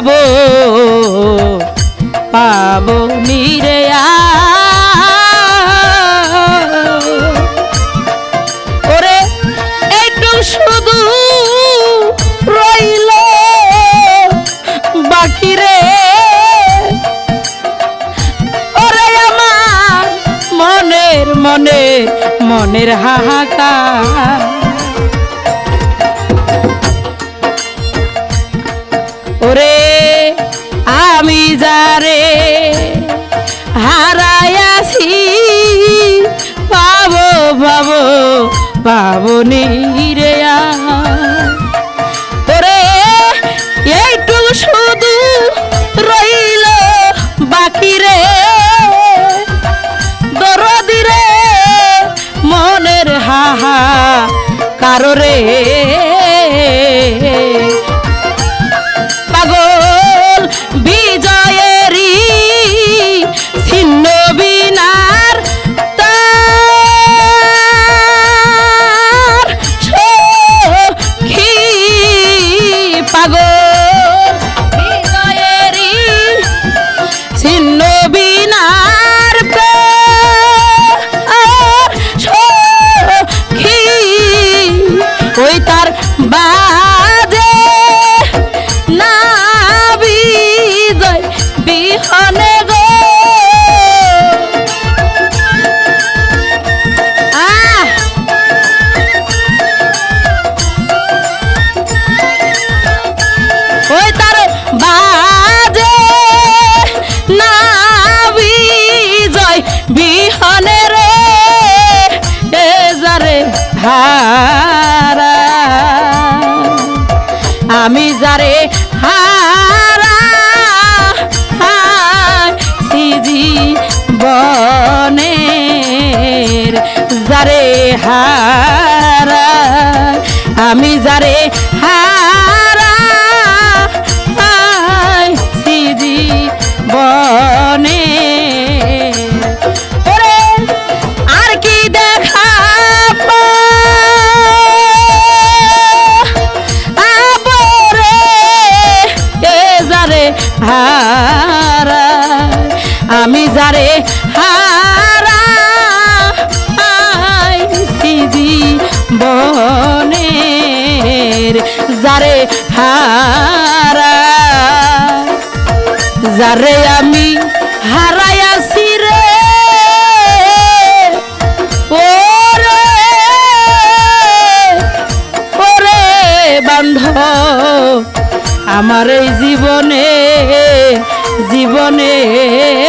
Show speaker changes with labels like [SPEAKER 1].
[SPEAKER 1] পাবো পাবো নিরে ওরে একটু শুধু রইল বাকি রে ওরে আমার মনের মনের মনের হাহাকার ওরে আমি যারে হারাইয়াছি পাবো পাবো পাবো নিরে ওরে এইটু শুধু রইল বাকি রে দরদি রে মনের হাহা কারো রে পাগল বিজয়েরই ছিন্ন বিনার তার সখী পাগল বিজয়েরই ছিন্ন বিনার সখী ওই তার বাজে না বিজয় বিহনে গো ওই তার বাজে না বিজয় বিহনে রে এ যারে হারা আমি যারে হারা জীবনের যারে হারা আমি যারে হারা জীবনের ওরে আর কি দেখা হারা আমি যারে হারা জীবনের যারে হারা যারে আমি হারাইয়াছি রে ওরে ওরে বান্ধব আমার এই জীবনে জীবনে